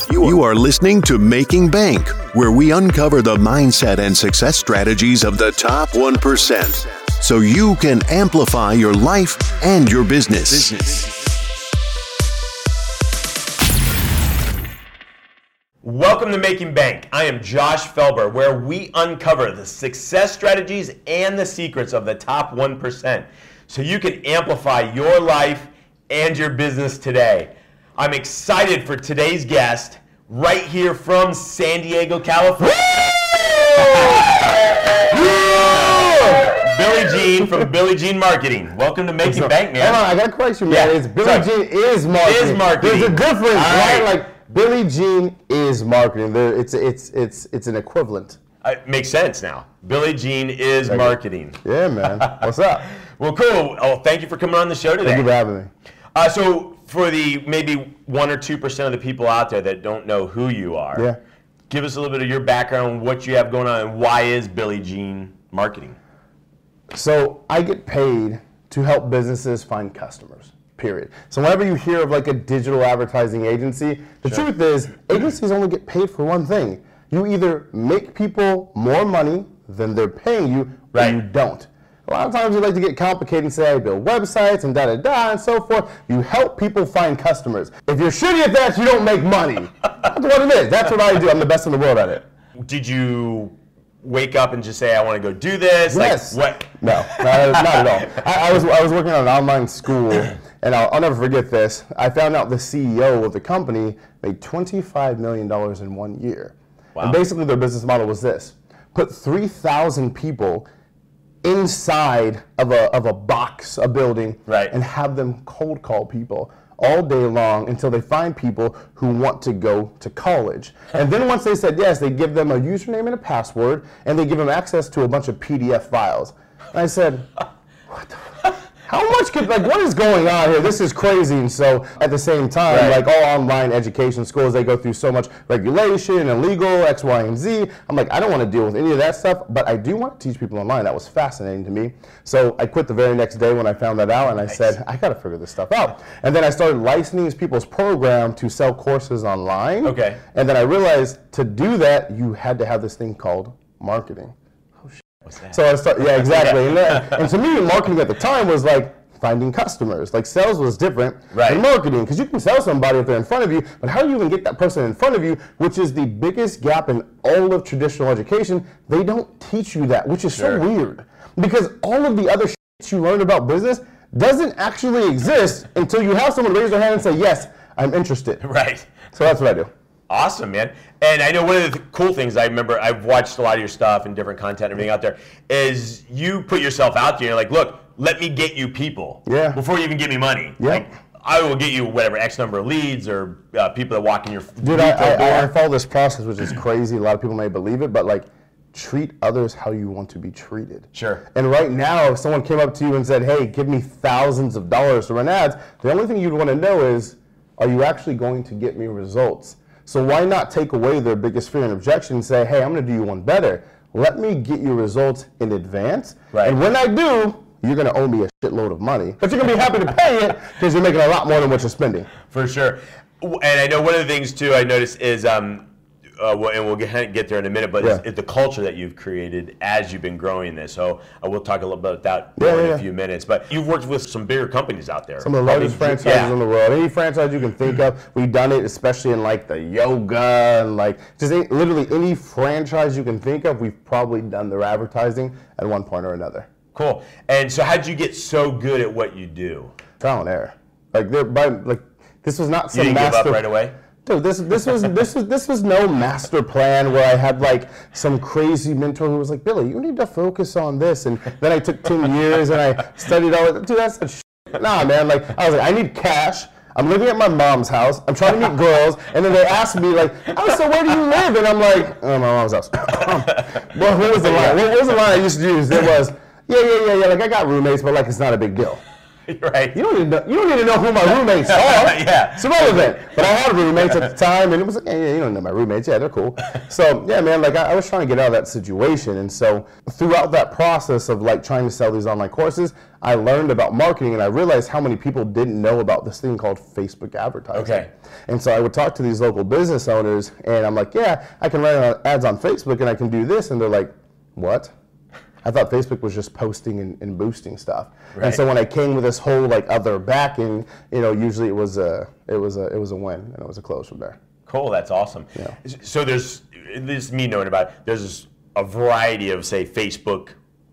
You are listening to Making Bank, where we uncover the mindset and success strategies of the top 1%, so you can amplify your life and your business. Welcome to Making Bank. I am Josh Felber, where we uncover the success strategies and the secrets of the top 1%, so you can amplify your life and your business today. I'm excited for today's guest, right here from San Diego, California. Billy Gene from Billy Gene Marketing. Welcome to Making Bank, man. Hold on, I got a question, man. It's Billy Gene is marketing. Is marketing. There's a difference, right? Like Billy Gene is marketing. It's an equivalent. It makes sense now. Billy Gene is marketing. Yeah, man. What's up? Well, cool. Oh, thank you for coming on the show today. Thank you for having me. So for the maybe 1 or 2% of the people out there that don't know who you are, give us a little bit of your background, what you have going on, and why is Billy Gene Marketing? So I get paid to help businesses find customers, period. So whenever you hear of like a digital advertising agency, the truth is agencies only get paid for one thing. You either make people more money than they're paying you, or you don't. A lot of times you like to get complicated and say, I build websites and da-da-da and so forth. You help people find customers. If you're shitty at that, you don't make money. That's what it is. That's what I do. I'm the best in the world at it. Did you wake up and just say, I want to go do this? Yes. Like, what? No, not at all. I was working on an online school, and I'll never forget this. I found out the CEO of the company made $25 million in 1 year. Wow. And basically their business model was this. Put 3,000 people inside of a box, a building, and have them cold call people all day long until they find people who want to go to college. And then once they said yes, they give them a username and a password, and they give them access to a bunch of PDF files. And I said, what the fuck? How much could, like, what is going on here? This is crazy. And so at the same time, like all online education schools, they go through so much regulation and legal, X, Y, and Z. I'm like, I don't want to deal with any of that stuff, but I do want to teach people online. That was fascinating to me. So I quit the very next day when I found that out, and I said, I got to figure this stuff out. And then I started licensing people's program to sell courses online. Okay. And then I realized to do that, you had to have this thing called marketing. So I started, exactly. And to me, marketing at the time was like finding customers. Like sales was different than marketing, because you can sell somebody if they're in front of you, but how do you even get that person in front of you, which is the biggest gap in all of traditional education. They don't teach you that, which is so weird, because all of the other shit you learn about business doesn't actually exist until you have someone raise their hand and say, yes, I'm interested. Right. So that's what I do. Awesome, man. And I know one of the cool things I remember, I've watched a lot of your stuff and different content and everything out there, is you put yourself out there. You're like, look, let me get you people before you even give me money. Like, I will get you whatever, X number of leads or people that walk in your Dude, I follow this process, which is crazy. A lot of people may believe it, but like, treat others how you want to be treated. Sure. And right now, if someone came up to you and said, hey, give me thousands of dollars to run ads, the only thing you'd want to know is, are you actually going to get me results? So why not take away their biggest fear and objection and say, hey, I'm going to do you one better. Let me get you results in advance. And when I do, you're going to owe me a shitload of money. But you're going to be happy to pay it because you're making a lot more than what you're spending. For sure. And I know one of the things, too, I noticed is, and we'll get there in a minute, but it's the culture that you've created as you've been growing this. So we'll talk a little bit about that in a few minutes. But you've worked with some bigger companies out there. Some of the largest franchises in the world. Any franchise you can think of, we've done it, especially in like the yoga and like just literally any franchise you can think of, we've probably done their advertising at one point or another. Cool. And so how'd you get so good at what you do? Trial and error. This was not some you didn't master. Give up right away? Dude, this was no master plan where I had like some crazy mentor who was like, Billy, you need to focus on this. And then I took 10 years and I studied all that. Dude, that's such shit. Nah, man. Like, I was like, I need cash. I'm living at my mom's house. I'm trying to meet girls. And then they asked me like, oh, so where do you live? And I'm like, oh, my mom's house. Well, what was the line? What was the line I used to use? It was, yeah. Like, I got roommates, but like, it's not a big deal. Right. You don't need to know who my roommates are. Yeah. It's irrelevant. But I had roommates at the time, and it was like, yeah, you don't know my roommates. Yeah, they're cool. So, yeah, man, like I was trying to get out of that situation. And so throughout that process of like trying to sell these online courses, I learned about marketing, and I realized how many people didn't know about this thing called Facebook advertising. Okay. And so I would talk to these local business owners, and I'm like, yeah, I can run ads on Facebook, and I can do this. And they're like, what? I thought Facebook was just posting and boosting stuff. Right. And so when I came with this whole like other backing, usually it was a win, and it was a close from there. Cool, that's awesome. Yeah. So this is me knowing about it. There's a variety of, say, Facebook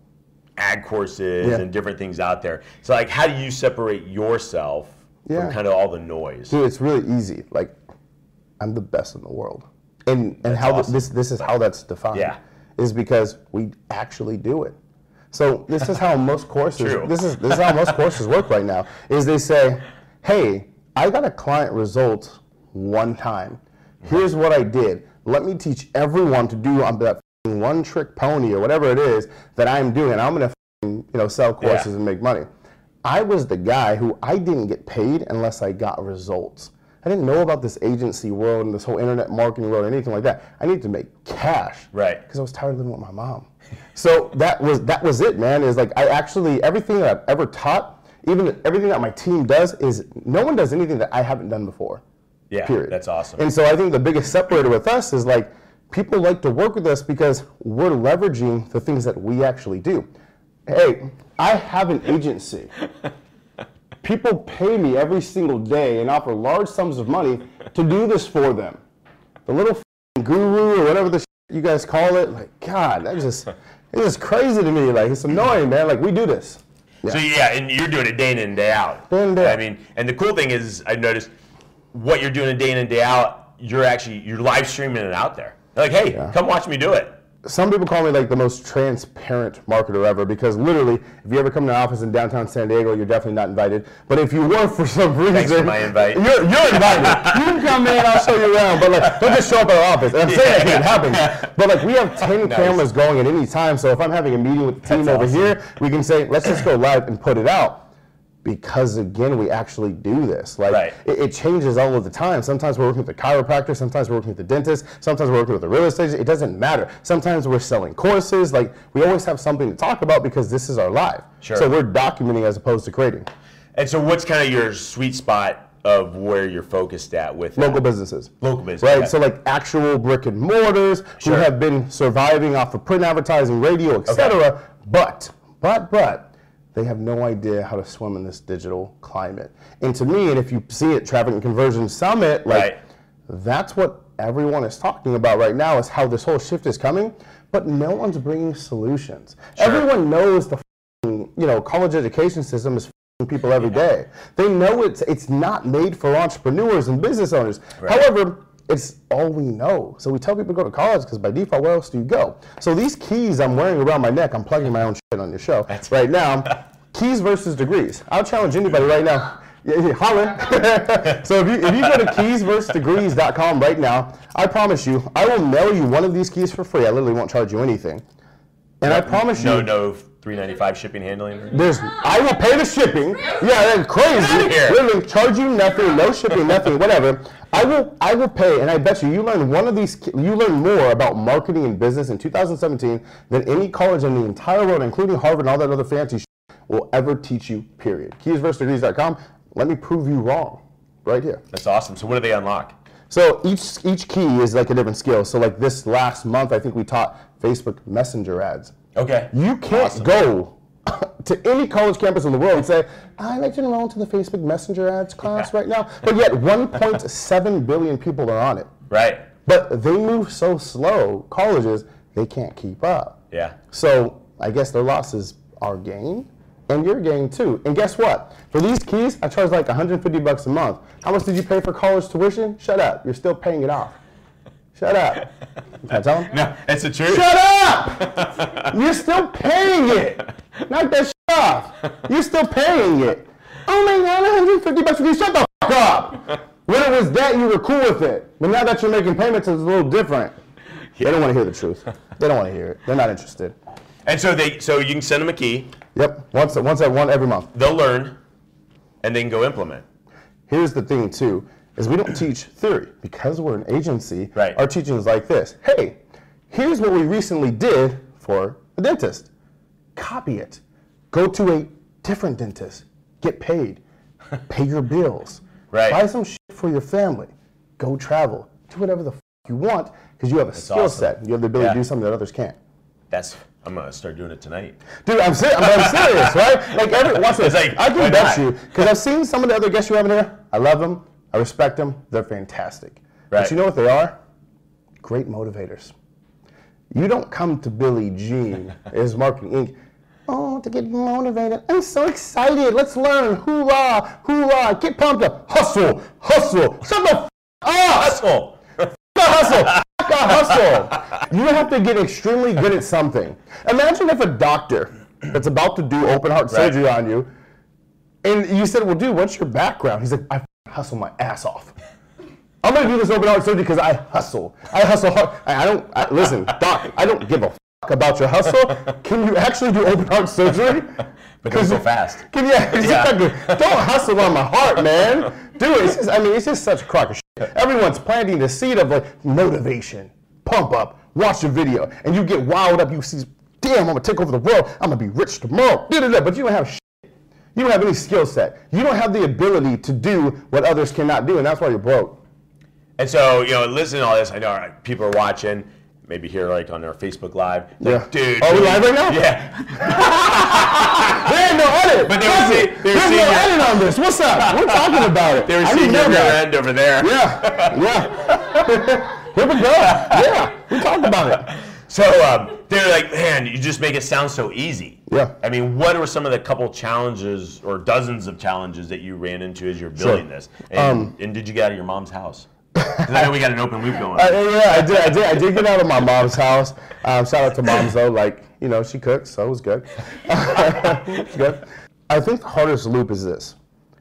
ad courses and different things out there. So like, how do you separate yourself from kind of all the noise? Dude, it's really easy. Like, I'm the best in the world, and how awesome. This is how that's defined. Yeah. Is because we actually do it. So this is how most courses. This is how most courses work right now. Is they say, hey, I got a client result one time. Here's what I did. Let me teach everyone to do on that one trick pony or whatever it is that I'm doing. I'm gonna sell courses and make money. I was the guy who I didn't get paid unless I got results. I didn't know about this agency world and this whole internet marketing world or anything like that. I needed to make cash. Right. Because I was tired of living with my mom. So that was it, man. Is like I actually, everything that I've ever taught, even everything that my team does, is no one does anything that I haven't done before. Yeah, period. That's awesome. And so I think the biggest separator with us is like people like to work with us because we're leveraging the things that we actually do. Hey, I have an agency. People pay me every single day and offer large sums of money to do this for them. The little guru or whatever the you guys call it, like, God, it's just crazy to me. Like, it's annoying, man. Like, we do this. Yeah. So, and you're doing it day in and day out. Day in and day out. I mean, and the cool thing is, I noticed what you're doing day in and day out, you're live streaming it out there. They're like, hey, come watch me do it. Some people call me like the most transparent marketer ever because literally, if you ever come to an office in downtown San Diego, you're definitely not invited. But if you were for some reason, thanks for my invite. You're invited. You can come in, I'll show you around. But like, don't just show up at our office. And I'm saying that can't happen. But like, we have 10 cameras going at any time. So if I'm having a meeting with the team over here, we can say, let's just go live and put it out. Because again, we actually do this. Like it changes all of the time. Sometimes we're working with the chiropractor, sometimes we're working with the dentist, sometimes we're working with the real estate agent. It doesn't matter. Sometimes we're selling courses. Like we always have something to talk about because this is our life. Sure. So we're documenting as opposed to creating. And so what's kind of your sweet spot of where you're focused at with local businesses? Local businesses. Right, so like actual brick and mortars who have been surviving off of print advertising, radio, etc. But they have no idea how to swim in this digital climate. And to me, and if you see it, Traffic and Conversion Summit, like that's what everyone is talking about right now is how this whole shift is coming, but no one's bringing solutions. Everyone knows the college education system is people every day. They know it's not made for entrepreneurs and business owners. However, it's all we know. So we tell people to go to college because by default, where else do you go? So these keys I'm wearing around my neck, I'm plugging my own shit on your show right now. Keys versus degrees. I'll challenge anybody right now. Holler. So if you go to keysversusdegrees.com right now, I promise you, I will mail you one of these keys for free. I literally won't charge you anything. And I promise you. No $3.95 shipping handling? I will pay the shipping. Yeah, that's crazy. Literally, charge you nothing, no shipping, nothing, whatever. I will pay, and I bet you learn one of these. You learn more about marketing and business in 2017 than any college in the entire world, including Harvard and all that other fancy shit, will ever teach you. Period. Keysversusdegrees.com. Let me prove you wrong, right here. That's awesome. So what do they unlock? So each key is like a different skill. So like this last month, I think we taught Facebook Messenger ads. Okay. You can't go to any college campus in the world and say, I'd like to enroll into the Facebook Messenger ads class right now. But yet 1.7 billion people are on it. Right. But they move so slow, colleges, they can't keep up. Yeah. So I guess their loss is our gain and your gain too. And guess what? For these keys, I charge like $150 a month. How much did you pay for college tuition? Shut up. You're still paying it off. Shut up. Can I tell them? No, that's the truth. Shut up! You're still paying it. Knock that shit off. You're still paying it. Oh my God, $150 for these. Shut the fuck up. When it was that, you were cool with it. But now that you're making payments, it's a little different. They don't want to hear the truth. They don't want to hear it. They're not interested. And so you can send them a key. Yep. Once every month. They'll learn. And they can go implement. Here's the thing too, is we don't teach theory. Because we're an agency, right. Our teaching is like this. Hey, here's what we recently did for a dentist. Copy it. Go to a different dentist. Get paid. Pay your bills. Right. Buy some shit for your family. Go travel. Do whatever the f you want because you have a skill set. You have the ability to do something that others can't. I'm going to start doing it tonight. Dude, I'm serious, right? Like, watch this. I can bet you, because I've seen some of the other guests you have in here. I love them. I respect them. They're fantastic. Right. But you know what they are? Great motivators. You don't come to Billy Jean, as Marketing Inc., to get motivated. I'm so excited. Let's learn. Hoorah, hoorah. Get pumped up. Hustle, hustle. Shut the f*** up. Hustle. Hustle. Hustle. You have to get extremely good at something. Imagine if a doctor that's about to do open heart surgery on you, and you said, well, dude, what's your background? He's like, I hustle my ass off. I'm going to do this open heart surgery because I hustle. I hustle hard. Listen, doc, I don't give a fuck about your hustle. Can you actually do open heart surgery? But don't go fast. Don't hustle on my heart, man. Dude, it's just such a crock of shit. Everyone's planting the seed of like motivation, pump up, watch the video, and you get wild up. You see, damn, I'm gonna take over the world. I'm gonna be rich tomorrow. But you don't have shit. You don't have any skill set. You don't have the ability to do what others cannot do, and that's why you're broke. And so, listen to all this. I know people are watching. Maybe here, like on our Facebook Live. Like, dude. Are we live right now? Yeah. There ain't no edit. But there's no edit on this. What's up? We're talking about it. They were seeing your rear end over there. Yeah. Here we go. Yeah. We talked about it. So they're like, man, you just make it sound so easy. Yeah. I mean, what were some of the couple challenges or dozens of challenges that you ran into as you're building this? And did you get out of your mom's house? Because I know we got an open loop going. Yeah, I did get out of my mom's house. Shout out to moms though, like, she cooks, so it was good. It's good. I think the hardest loop is this.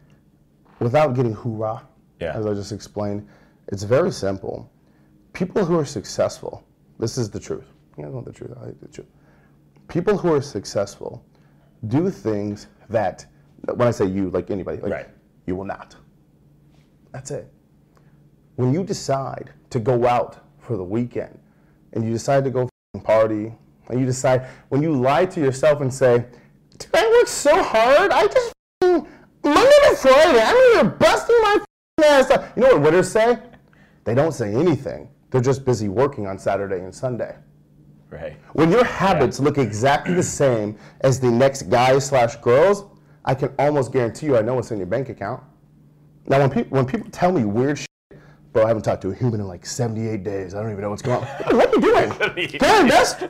Without getting hoorah, as I just explained, it's very simple. People who are successful, this is the truth. You know the truth, I hate the truth. People who are successful do things that, when I say you, like anybody, like you will not. That's it. When you decide to go out for the weekend and you decide to go party, and you decide, when you lie to yourself and say, dude, I work so hard, I just Monday to Friday, I'm here busting my ass up. You know what winners say? They don't say anything. They're just busy working on Saturday and Sunday. Right. When your habits look exactly the same as the next guys/girls, I can almost guarantee you I know what's in your bank account. Now, when people tell me weird shit, bro, I haven't talked to a human in like 78 days. I don't even know what's going on. What are you doing? Can I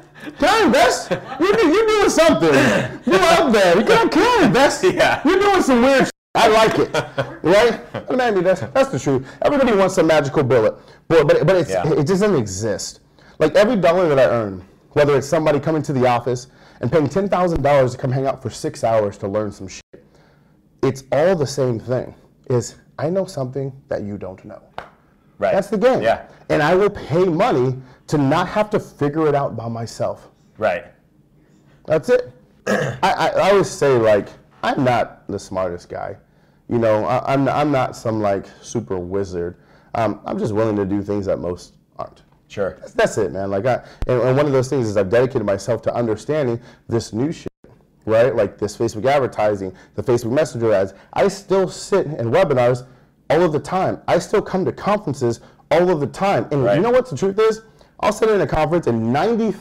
invest? You're doing something. You're up there. Can I invest? Yeah. You're doing some weird shit. I like it. Right? Man, that's the truth. Everybody wants a magical bullet. But it just doesn't exist. Like every dollar that I earn, whether it's somebody coming to the office and paying $10,000 to come hang out for 6 hours to learn some shit, it's all the same thing. I know something that you don't know. Right. That's the game. Yeah. And I will pay money to not have to figure it out by myself. Right. That's it. I always say, like, I'm not the smartest guy. I'm not some, like, super wizard. I'm just willing to do things that most aren't. Sure. That's it, man. Like, and one of those things is I've dedicated myself to understanding this new shit, right? Like this Facebook advertising, the Facebook Messenger ads. I still sit in webinars all of the time. I still come to conferences all of the time. And you know what the truth is? I'll sit in a conference and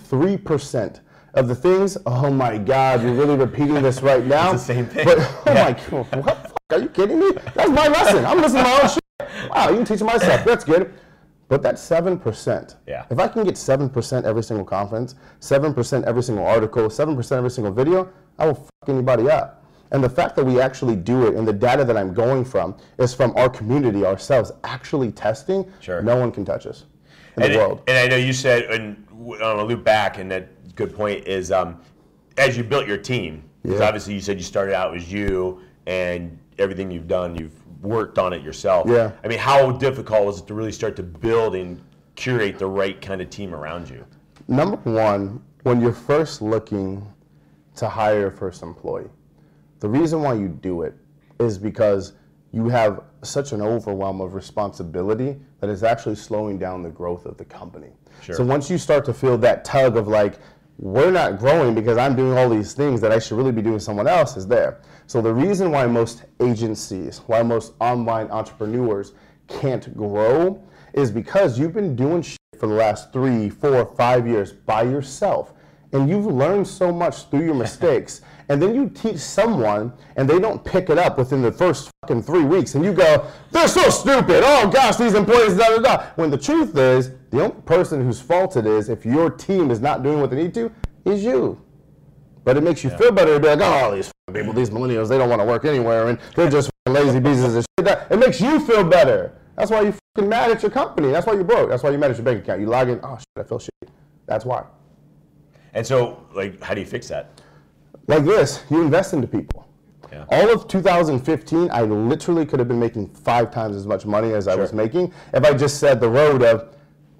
93% of the things, oh my God, you're really repeating this right now? It's the same thing. But, oh my God, what the fuck? Are you kidding me? That's my lesson. I'm listening to my own shit. Wow, you can teach myself. That's good. But that 7%, if I can get 7% every single conference, 7% every single article, 7% every single video, I will fuck anybody up. And the fact that we actually do it and the data that I'm going from is from our community, ourselves, actually testing, no one can touch us in the world. And I know you said, and I'm going to loop back, and that good point is, as you built your team, because obviously you said you started out as you, and everything you've done, you've worked on it yourself. Yeah. I mean, how difficult was it to really start to build and curate the right kind of team around you? Number one, when you're first looking to hire your first employee, the reason why you do it is because you have such an overwhelm of responsibility that it's actually slowing down the growth of the company. Sure. So once you start to feel that tug of like, we're not growing because I'm doing all these things that I should really be doing someone else is there. So the reason why most agencies, why most online entrepreneurs can't grow is because you've been doing shit for the last 3, 4, 5 years by yourself. And you've learned so much through your mistakes. And then you teach someone and they don't pick it up within the first fucking 3 weeks. And you go, they're so stupid. Oh gosh, these employees, da da da. When the truth is, the only person whose fault it is, if your team is not doing what they need to, is you. But it makes you feel better to be like, oh, these people, these millennials, they don't want to work anywhere. And they're just lazy pieces of shit. It makes you feel better. That's why you're fucking mad at your company. That's why you're broke. That's why you're mad at your bank account. You log in, oh shit, I feel shit. That's why. And so, like, how do you fix that? Like this, you invest into people. Yeah. All of 2015, I literally could have been making 5 times as much money as I was making if I just said the road of,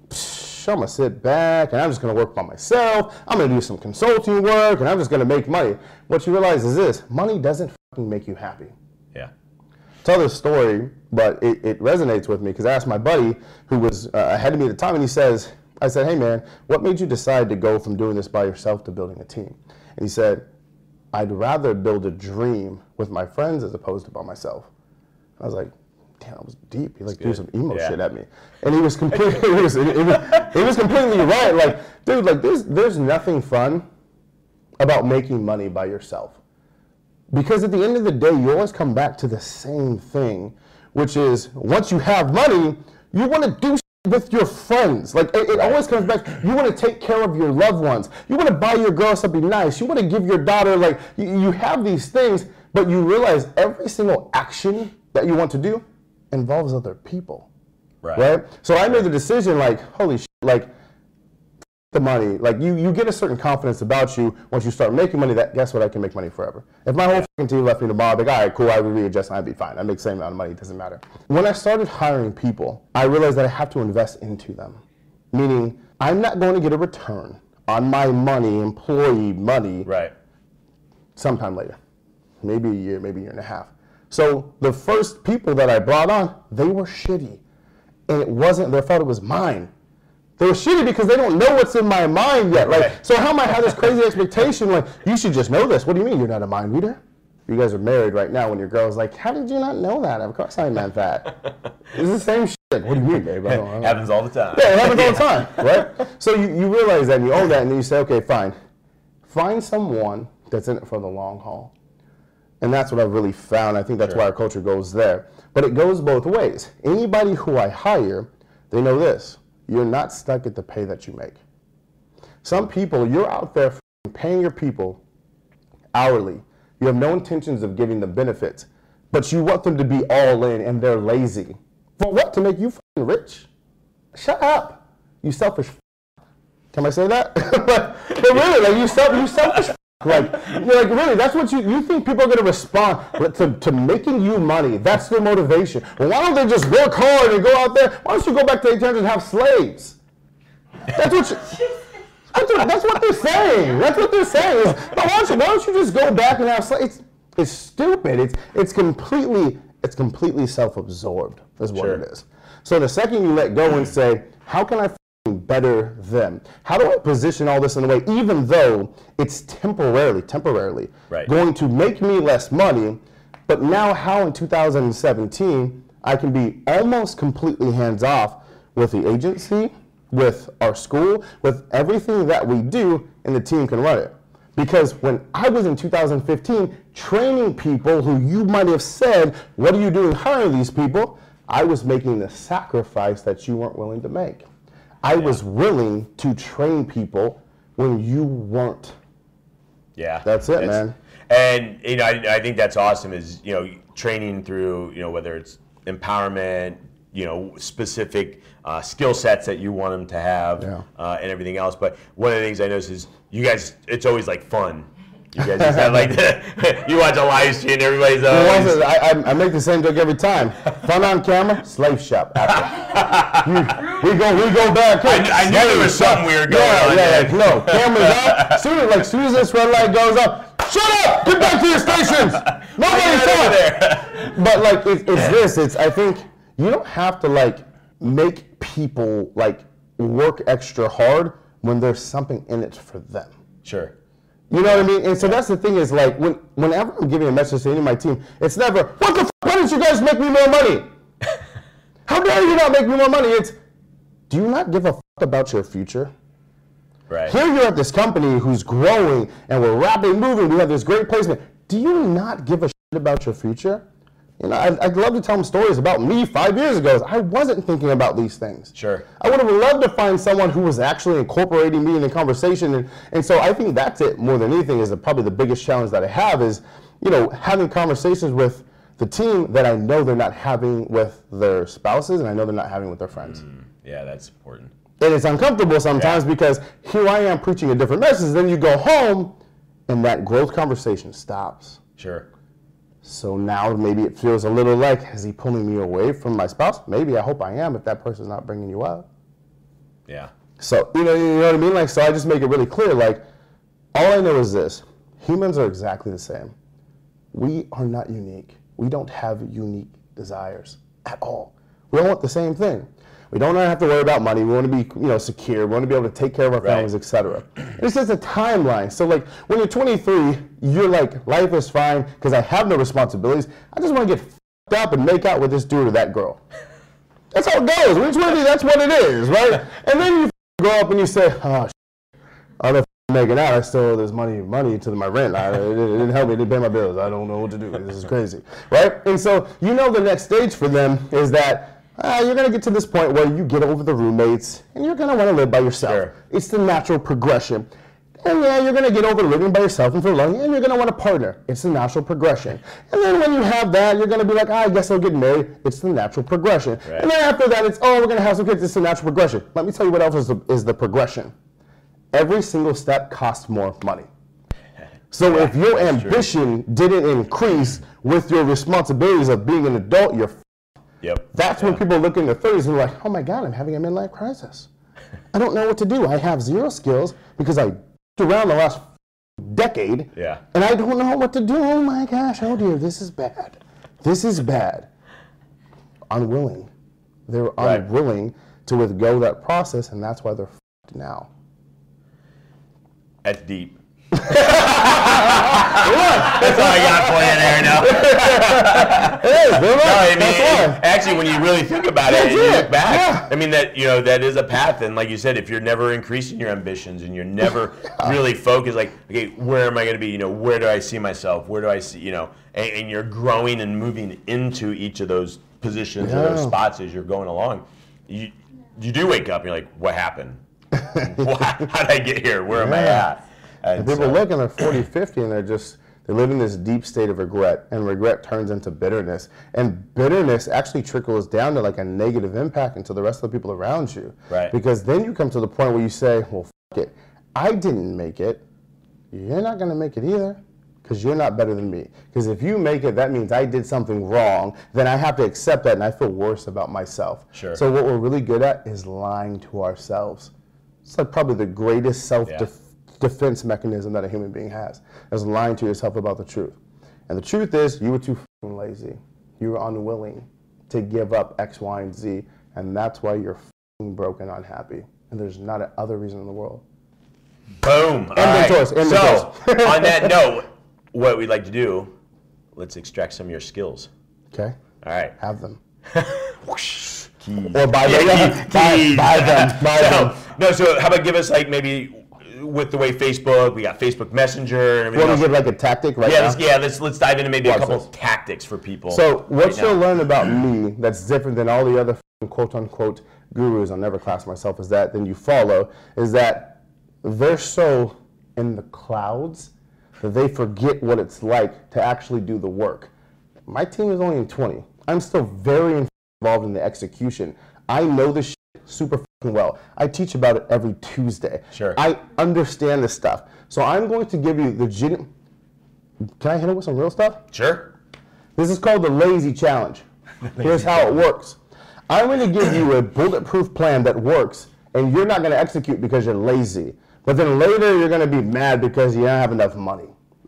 I'm going to sit back and I'm just going to work by myself. I'm going to do some consulting work and I'm just going to make money. What you realize is this, money doesn't fucking make you happy. Yeah. Tell this story, but it resonates with me because I asked my buddy who was ahead of me at the time, and he says, I said, hey man, what made you decide to go from doing this by yourself to building a team? And he said, I'd rather build a dream with my friends as opposed to by myself. I was like, damn, that was deep. He like threw some emo shit at me. And he was completely, he was completely right. Like, dude, like there's nothing fun about making money by yourself. Because at the end of the day, you always come back to the same thing, which is once you have money, you want to do with your friends. Like it always comes back, you want to take care of your loved ones. You want to buy your girl something nice. You want to give your daughter, like, you have these things, but you realize every single action that you want to do involves other people. Right? So I made the decision, like, holy shit, like, the money, like you get a certain confidence about you once you start making money that, guess what, I can make money forever. If my whole fucking team left me tomorrow, I'd be like, all right, cool, I would readjust and I'd be fine. I make the same amount of money, it doesn't matter. When I started hiring people, I realized that I have to invest into them. Meaning, I'm not going to get a return on my money, employee money, sometime later. Maybe a year, maybe a year and a half. So the first people that I brought on, they were shitty. And it wasn't their fault, it was mine. They were shitty because they don't know what's in my mind yet. Like, so how am I have this crazy expectation? Like, you should just know this. What do you mean you're not a mind reader? You guys are married right now when your girl's like, how did you not know that? Of course I meant that. It's the same shit. Like, what do you mean, babe? I don't happens all the time. Yeah, it happens all the time, right? So you realize that and you own that and then you say, okay, fine. Find someone that's in it for the long haul. And that's what I've really found. I think that's why our culture goes there. But it goes both ways. Anybody who I hire, they know this. You're not stuck at the pay that you make. Some people, you're out there paying your people hourly. You have no intentions of giving them benefits, but you want them to be all in and they're lazy. For what? To make you rich? Shut up, you selfish. Can I say that? but really, like you selfish. Like really, that's what you think people are going to respond to making you money. That's their motivation. Well, why don't they just work hard and go out there? Why don't you go back to the 1800s and have slaves? That's what they're saying. That's what they're saying. Why don't you just go back and have slaves? It's stupid. It's completely self-absorbed is what it is. So the second you let go and say, how can I better them? How do I position all this in a way, even though it's temporarily going to make me less money, but now how in 2017 I can be almost completely hands-off with the agency, with our school, with everything that we do, and the team can run it. Because when I was in 2015 training people who you might have said, what are you doing hiring these people? I was making the sacrifice that you weren't willing to make. I was willing to train people when you weren't. Yeah. That's it, man. And, I think that's awesome is, training through, whether it's empowerment, specific skill sets that you want them to have and everything else. But one of the things I notice is you guys, it's always like fun. You guys just have like you watch a live stream, everybody's I make the same joke every time. Fun on camera, slave shop. we go back. I knew there was something weird going on. No, cameras out. Soon as this red light goes up, shut up! Get back to your stations! Nobody's there! But like, it's this. I think you don't have to like make people like work extra hard when there's something in it for them. Sure. You know what I mean? And so that's the thing is like, whenever I'm giving a message to any of my team, it's never, what the f***, why don't you guys make me more money? How dare you not make me more money? It's, do you not give a f*** about your future? Right. Here you're at this company who's growing and we're rapidly moving, we have this great placement. Do you not give a shit about your future? You know, I'd love to tell them stories about me 5 years ago. I wasn't thinking about these things. Sure. I would have loved to find someone who was actually incorporating me in the conversation. And so I think that's it more than anything is probably the biggest challenge that I have is, you know, having conversations with the team that I know they're not having with their spouses and I know they're not having with their friends. Yeah, that's important. And it's uncomfortable sometimes because here I am preaching a different message. Then you go home and that growth conversation stops. Sure. So now maybe it feels a little like, is he pulling me away from my spouse? Maybe, I hope I am if that person's not bringing you up. Yeah. So, you know what I mean? Like, so I just make it really clear, like, all I know is this, humans are exactly the same. We are not unique. We don't have unique desires at all. We all want the same thing. We don't have to worry about money. We want to be, you know, secure. We want to be able to take care of our families, etc. It's just a timeline. So, like, when you're 23, you're like, life is fine because I have no responsibilities. I just want to get f***ed up and make out with this dude or that girl. That's how it goes. When you're 20, that's what it is, right? And then you grow up and you say, oh, I'm f***ing making out. I still owe this money to my rent. It didn't help me. It didn't pay my bills. I don't know what to do. This is crazy, right? And so, you know, the next stage for them is that you're going to get to this point where you get over the roommates and you're going to want to live by yourself. Sure. It's the natural progression. And yeah, you're going to get over living by yourself and for long, and you're going to want a partner. It's the natural progression. And then when you have that, you're going to be like, I guess I'll get married. It's the natural progression. Right. And then after that, it's, we're going to have some kids. It's the natural progression. Let me tell you what else is the progression. Every single step costs more money. So if your ambition didn't increase with your responsibilities of being an adult, you're Yep. That's when people look in their 30s and they're like, oh my God, I'm having a midlife crisis. I don't know what to do. I have zero skills because I around the last decade and I don't know what to do. Oh my gosh, oh dear, this is bad. This is bad. Unwilling. They're unwilling to withgo that process and that's why they're f***ed now. That's deep. That's all I got for you there now. Actually, when you really think about it and you look back, I mean that that is a path. And like you said, if you're never increasing your ambitions and you're never really focused, like, okay, where am I going to be? Where do I see myself? Where do I see? And you're growing and moving into each of those positions or those spots as you're going along. You do wake up. And you're like, what happened? How did I get here? Where am I at? And people look and they're 40, 50 and they live in this deep state of regret, and regret turns into bitterness. And bitterness actually trickles down to like a negative impact into the rest of the people around you. Right. Because then you come to the point where you say, well, f*** it. I didn't make it. You're not going to make it either because you're not better than me. Because if you make it, that means I did something wrong. Then I have to accept that and I feel worse about myself. Sure. So what we're really good at is lying to ourselves. It's like probably the greatest self-defense mechanism that a human being has, is lying to yourself about the truth. And the truth is, you were too f***ing lazy. You were unwilling to give up X, Y, and Z, and that's why you're f***ing broke and unhappy. And there's not a other reason in the world. Boom. On that note, what we'd like to do, let's extract some of your skills. Okay. All right. Have them. Whoosh. Or buy them. Buy them. No, so how about give us like maybe with the way Facebook, we got Facebook Messenger. Want to give like a tactic now? Let's dive into maybe a couple of tactics for people. So what you'll learn about me that's different than all the other quote unquote gurus, I'll never class myself as that, then you follow, is that they're so in the clouds that they forget what it's like to actually do the work. My team is only in 20. I'm still very involved in the execution. I know this shit super fucking well. I teach about it every Tuesday. Sure. I understand this stuff. So I'm going to give you the Can I hit it with some real stuff? Sure. This is called the Lazy Challenge. Here's how it works. I'm going to give you a bulletproof plan that works, and you're not going to execute because you're lazy. But then later you're going to be mad because you don't have enough money.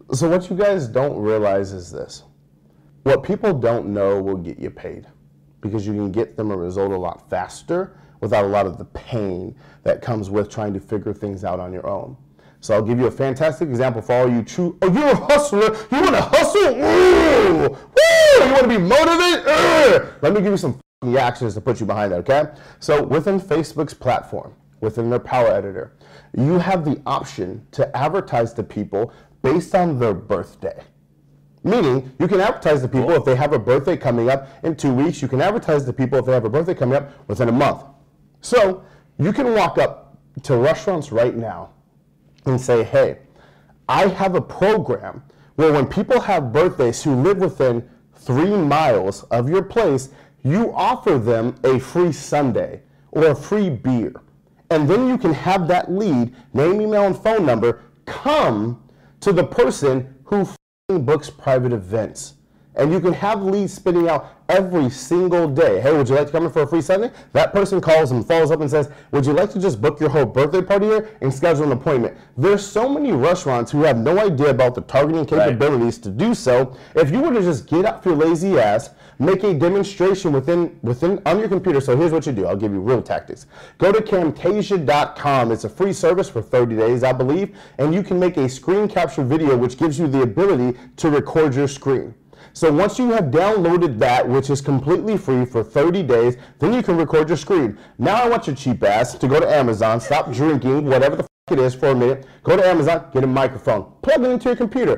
So what you guys don't realize is this. What people don't know will get you paid, because you can get them a result a lot faster without a lot of the pain that comes with trying to figure things out on your own. So I'll give you a fantastic example for all you true, oh, you're a hustler, you want to hustle? Woo! Woo! You want to be motivated? Let me give you some actions to put you behind that, okay? So within Facebook's platform, within their Power Editor, you have the option to advertise to people based on their birthday. Meaning, you can advertise to people if they have a birthday coming up in 2 weeks. You can advertise to people if they have a birthday coming up within a month. So you can walk up to restaurants right now and say, hey, I have a program where when people have birthdays who live within 3 miles of your place, you offer them a free sundae or a free beer. And then you can have that lead, name, email, and phone number, come to the person who books private events. And you can have leads spitting out every single day. Hey, would you like to come in for a free sundae? That person calls and follows up and says, would you like to just book your whole birthday party here and schedule an appointment? There's so many restaurants who have no idea about the targeting capabilities to do so. If you were to just get off your lazy ass, make a demonstration within on your computer. So here's what you do. I'll give you real tactics. Go to Camtasia.com. It's a free service for 30 days, I believe, and you can make a screen capture video which gives you the ability to record your screen. So once you have downloaded that, which is completely free for 30 days, then you can record your screen. Now I want your cheap ass to go to Amazon, stop drinking, whatever the it is for a minute, go to Amazon, get a microphone, plug it into your computer.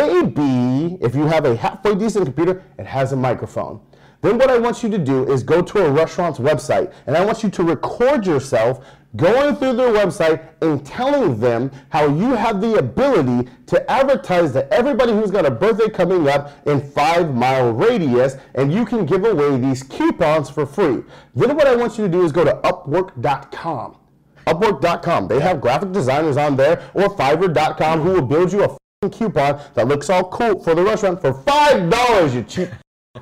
Maybe if you have a halfway decent computer, it has a microphone. Then what I want you to do is go to a restaurant's website, and I want you to record yourself going through their website and telling them how you have the ability to advertise to everybody who's got a birthday coming up in 5-mile radius, and you can give away these coupons for free. Then what I want you to do is go to Upwork.com. Upwork.com. They have graphic designers on there, or Fiverr.com, who will build you a coupon that looks all cool for the restaurant for $5, you cheap.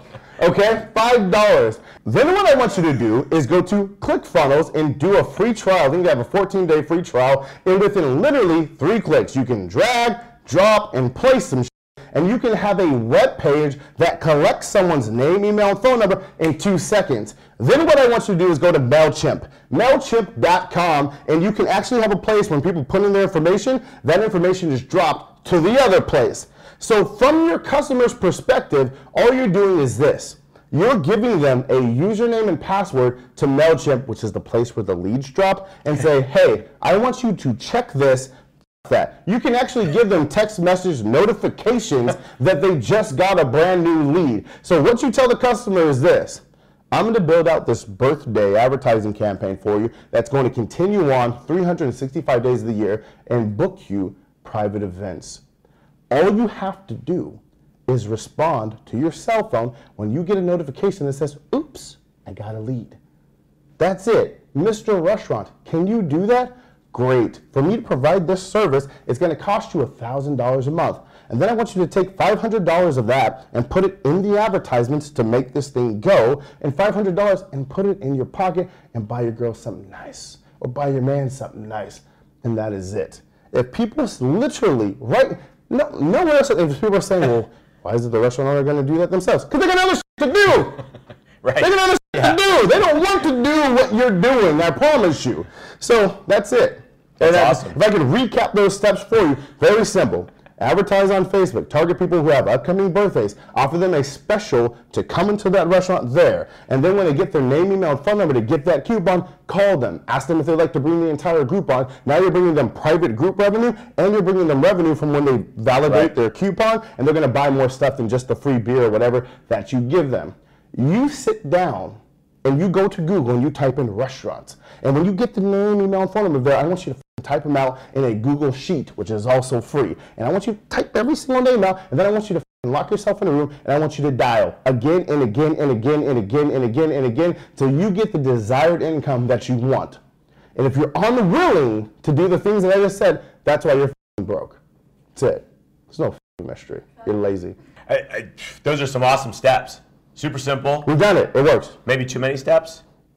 Okay, $5. Then what I want you to do is go to ClickFunnels and do a free trial. I think they have a 14-day free trial, and within literally 3 clicks, you can drag, drop, and place some and you can have a web page that collects someone's name, email, and phone number in 2 seconds. Then what I want you to do is go to MailChimp, MailChimp.com, and you can actually have a place when people put in their information, that information is dropped to the other place. So from your customer's perspective, all you're doing is this. You're giving them a username and password to MailChimp, which is the place where the leads drop, and say, hey, I want you to check this, that. You can actually give them text message notifications that they just got a brand new lead. So what you tell the customer is this: I'm going to build out this birthday advertising campaign for you that's going to continue on 365 days of the year and book you private events. All you have to do is respond to your cell phone when you get a notification that says, oops, I got a lead. That's it. Mr. Restaurant, can you do that? Great. For me to provide this service, it's going to cost you $1,000 a month. And then I want you to take $500 of that and put it in the advertisements to make this thing go, and $500 and put it in your pocket and buy your girl something nice, or buy your man something nice. And that is it. If people literally, right, nowhere else, if people are saying, well, why is it the restaurant owner going to do that themselves? Because they got other shit to do. Right. They got other shit to do. They don't want to do what you're doing, I promise you. So that's it. That's awesome. If I could recap those steps for you, very simple. Advertise on Facebook, target people who have upcoming birthdays, offer them a special to come into that restaurant there, and then when they get their name, email, and phone number to get that coupon, call them, ask them if they'd like to bring the entire group on. Now you're bringing them private group revenue, and you're bringing them revenue from when they validate their coupon, and they're going to buy more stuff than just the free beer or whatever that you give them. You sit down and you go to Google and you type in restaurants, and when you get the name, email, and phone number there, I want you to type them out in a Google Sheet, which is also free. And I want you to type every single name out, and then I want you to lock yourself in a room, and I want you to dial again and again and again and again and again and again till you get the desired income that you want. And if you're unwilling to do the things that I just said, that's why you're broke. That's it. There's no mystery. You're lazy. Those are some awesome steps. Super simple. We've done it. It works. Maybe too many steps?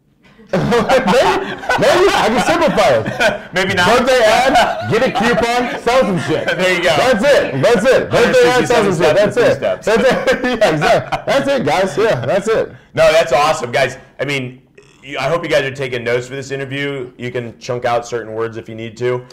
maybe I can simplify it. Maybe not. Birthday ad, get a coupon, sell some shit. There you go. That's it. Birthday ad, sell some shit. That's it. That's it. Yeah, exactly. That's it, guys. Yeah, that's it. No, that's awesome, guys. I mean, I hope you guys are taking notes for this interview. You can chunk out certain words if you need to.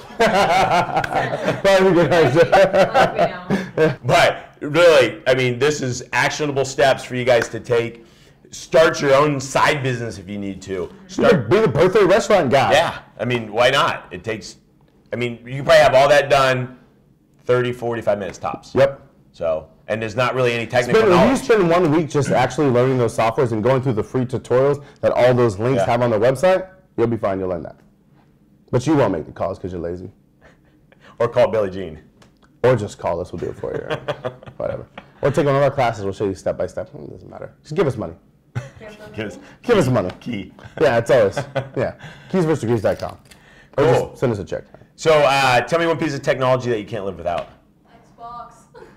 But really, I mean, this is actionable steps for you guys to take. Start your own side business if you need to. Be the birthday restaurant guy. Yeah, I mean, why not? It takes, I mean, you can probably have all that done 30, 45 minutes tops. Yep. So, and there's not really any technical knowledge. If you spend 1 week just actually learning those softwares and going through the free tutorials that all those links have on their website, you'll be fine, you'll learn that. But you won't make the calls because you're lazy. Or call Billie Jean. Or just call us, we'll do it for you. Whatever. Or take one of our classes, we'll show you step by step. It doesn't matter. Just give us money. Give us money. Key. Yeah, it's always. Yeah. keysversusdegrees.com. Or just send us a check. So tell me one piece of technology that you can't live without. Xbox.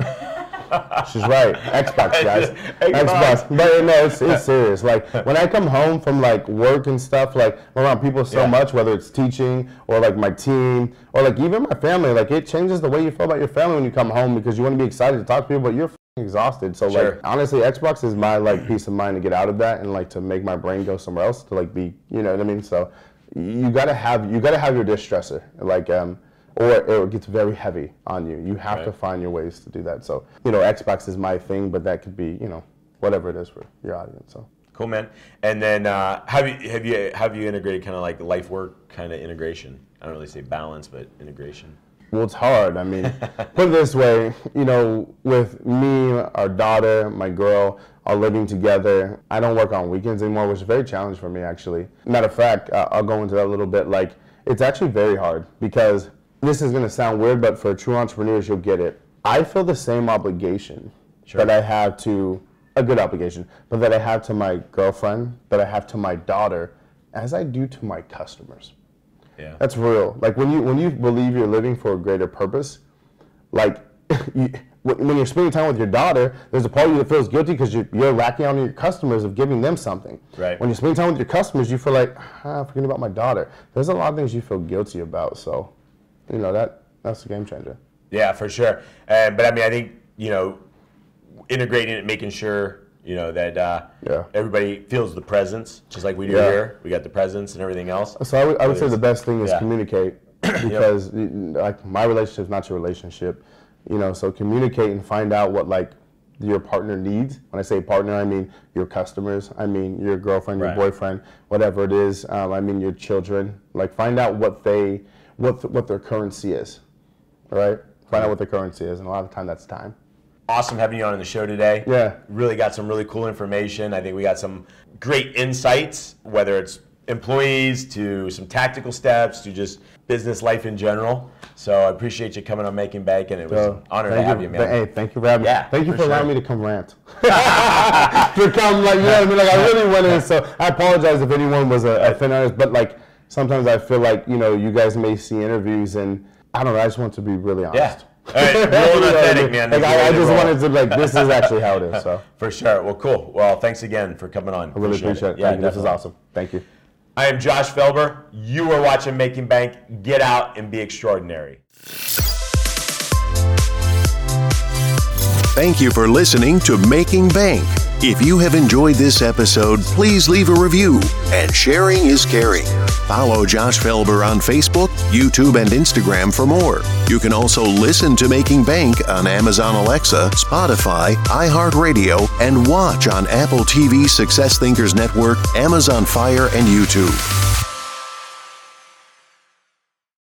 She's right. Xbox, guys. Xbox. But no, it's serious. Like when I come home from like work and stuff, like I'm around people so much, whether it's teaching or like my team or like even my family, like it changes the way you feel about your family when you come home because you want to be excited to talk to people, but you're exhausted. So like honestly, Xbox is my like peace of mind to get out of that and like to make my brain go somewhere else to like be, you know what I mean? So you gotta have your dish stressor, like or it gets very heavy on you. You have to find your ways to do that. So you know, Xbox is my thing, but that could be, you know, whatever it is for your audience. So cool, man. And then have you integrated kind of like life work kind of integration? I don't really say balance, but integration. Well, it's hard. I mean, put it this way, you know, with me, our daughter, my girl, are living together. I don't work on weekends anymore, which is very challenging for me, actually. Matter of fact, I'll go into that a little bit. Like, it's actually very hard because this is going to sound weird, but for true entrepreneurs, you'll get it. I feel the same obligation that I have to, a good obligation, but that I have to my girlfriend, that I have to my daughter, as I do to my customers. Yeah. That's real. Like when you believe you're living for a greater purpose, like when you're spending time with your daughter, there's a part of you that feels guilty because you're lacking on your customers of giving them something. Right. When you're spending time with your customers, you feel like, I'm forgetting about my daughter. There's a lot of things you feel guilty about. So, you know, that's a game changer. Yeah, for sure. But I mean, I think, you know, integrating it, making sure, you know, that everybody feels the presence, just like we do here. We got the presence and everything else. So I would say the best thing is communicate because like my relationship is not your relationship, you know, so communicate and find out what like your partner needs. When I say partner, I mean your customers, I mean your girlfriend, your boyfriend, whatever it is. I mean your children. Like find out what their currency is, all right? Find out what their currency is, and a lot of the time that's time. Awesome having you on the show today. Yeah. Really got some really cool information. I think we got some great insights, whether it's employees to some tactical steps to just business life in general. So I appreciate you coming on Making Bank, and it was an honor to have you, man. Hey, thank you for having me. Thank you for allowing me to come rant. To come, like, you know what I mean? Like, I really went in, so I apologize if anyone was a fan artist, but like, sometimes I feel like, you know, you guys may see interviews, and I don't know, I just want to be really honest. Yeah. All right, real authentic, man. Like, I just wanted to, like, this is actually how it is. So for sure. Well, cool. Well, thanks again for coming on. I really appreciate it. Yeah, this is awesome. Thank you. I am Josh Felber. You are watching Making Bank. Get out and be extraordinary. Thank you for listening to Making Bank. If you have enjoyed this episode, please leave a review, and sharing is caring. Follow Josh Felber on Facebook, YouTube, and Instagram for more. You can also listen to Making Bank on Amazon Alexa, Spotify, iHeartRadio, and watch on Apple TV, Success Thinkers Network, Amazon Fire, and YouTube.